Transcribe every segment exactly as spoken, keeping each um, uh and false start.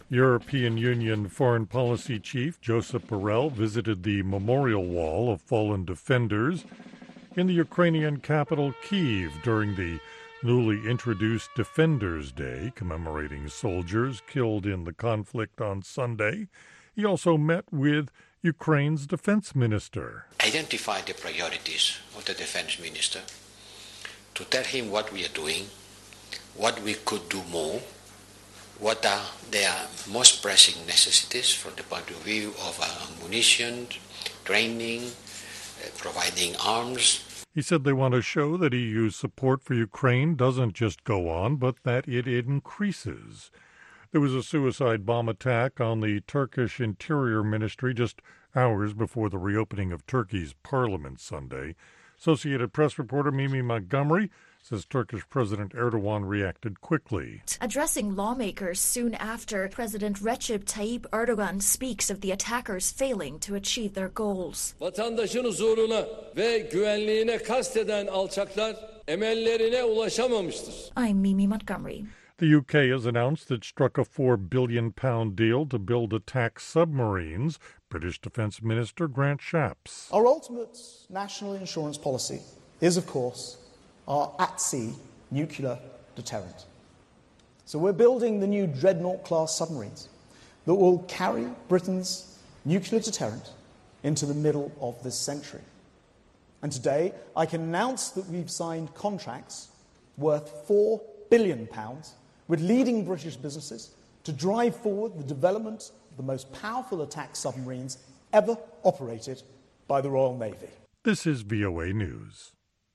European Union Foreign Policy Chief Josep Borrell visited the memorial wall of fallen defenders in the Ukrainian capital Kyiv during the newly introduced Defenders Day, commemorating soldiers killed in the conflict on Sunday. He also met with Ukraine's defense minister. Identify the priorities of the defense minister, to tell him what we are doing, what we could do more, what are their most pressing necessities from the point of view of uh, ammunition, training, uh, providing arms. He said they want to show that E U support for Ukraine doesn't just go on, but that it increases. There was a suicide bomb attack on the Turkish Interior Ministry just hours before the reopening of Turkey's parliament Sunday. Associated Press reporter Mimi Montgomery says Turkish President Erdogan reacted quickly. Addressing lawmakers soon after, President Recep Tayyip Erdogan speaks of the attackers failing to achieve their goals. Vatandaşın huzuruna ve güvenliğine kasteden alçaklar emellerine ulaşamamıştır. I'm Mimi Montgomery. The U K has announced it struck a four billion pound deal to build attack submarines. British Defence Minister Grant Shapps. Our ultimate national insurance policy is, of course, our at-sea nuclear deterrent. So we're building the new Dreadnought-class submarines that will carry Britain's nuclear deterrent into the middle of this century. And today, I can announce that we've signed contracts worth four billion pounds with leading British businesses to drive forward the development of the most powerful attack submarines ever operated by the Royal Navy. This is V O A News.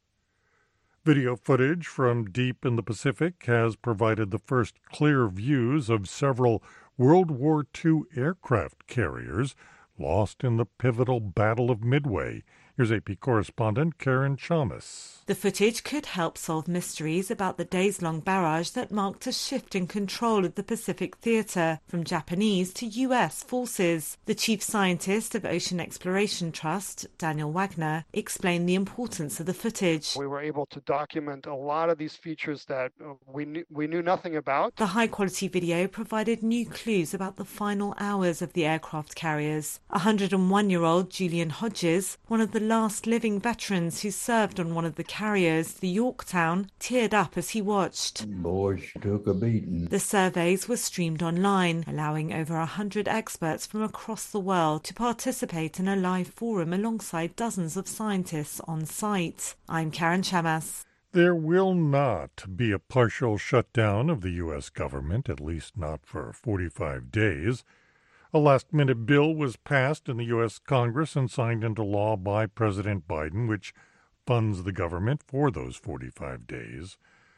Video footage from deep in the Pacific has provided the first clear views of several World War Two aircraft carriers lost in the pivotal Battle of Midway. Here's A P correspondent Karen Chamas. The footage could help solve mysteries about the days-long barrage that marked a shift in control of the Pacific theater from Japanese to U S forces. The chief scientist of Ocean Exploration Trust, Daniel Wagner, explained the importance of the footage. We were able to document a lot of these features that we knew, we knew nothing about. The high-quality video provided new clues about the final hours of the aircraft carriers. one hundred one-year-old Julian Hodges, one of the last living veterans who served on one of the carriers, the Yorktown, teared up as he watched. Boys took a beating. The surveys were streamed online, allowing over one hundred experts from across the world to participate in a live forum alongside dozens of scientists on site. I'm Karen Chamas. There will not be a partial shutdown of the U S government, at least not for forty-five days. A last-minute bill was passed in the U S Congress and signed into law by President Biden, which funds the government for those forty-five days.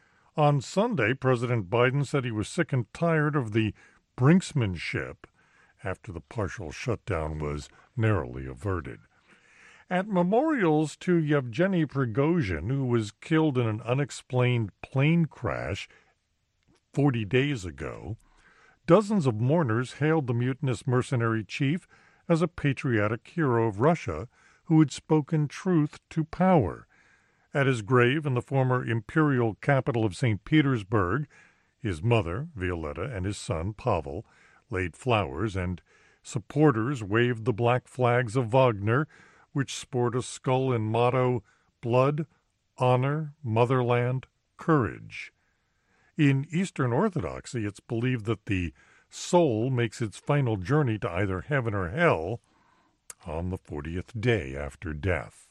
On Sunday, President Biden said he was sick and tired of the brinksmanship after the partial shutdown was narrowly averted. At memorials to Yevgeny Prigozhin, who was killed in an unexplained plane crash forty days ago, dozens of mourners hailed the mutinous mercenary chief as a patriotic hero of Russia who had spoken truth to power. At his grave in the former imperial capital of Saint Petersburg, his mother, Violetta, and his son, Pavel, laid flowers, and supporters waved the black flags of Wagner, which sport a skull and motto, Blood, Honor, Motherland, Courage. In Eastern Orthodoxy, it's believed that the soul makes its final journey to either heaven or hell on the fortieth day after death.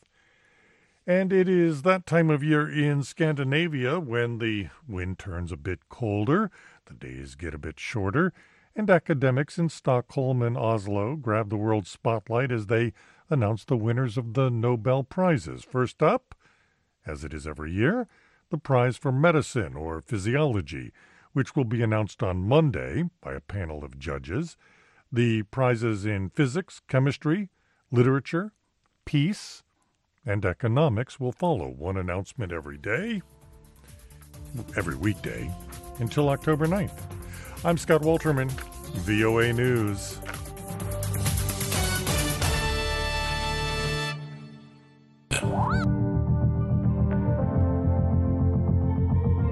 And it is that time of year in Scandinavia when the wind turns a bit colder, the days get a bit shorter, and academics in Stockholm and Oslo grab the world spotlight as they announce the winners of the Nobel Prizes. First up, as it is every year, the prize for medicine or physiology, which will be announced on Monday by a panel of judges. The prizes in physics, chemistry, literature, peace, and economics will follow, one announcement every day, every weekday, until October ninth. I'm Scott Walterman, V O A News.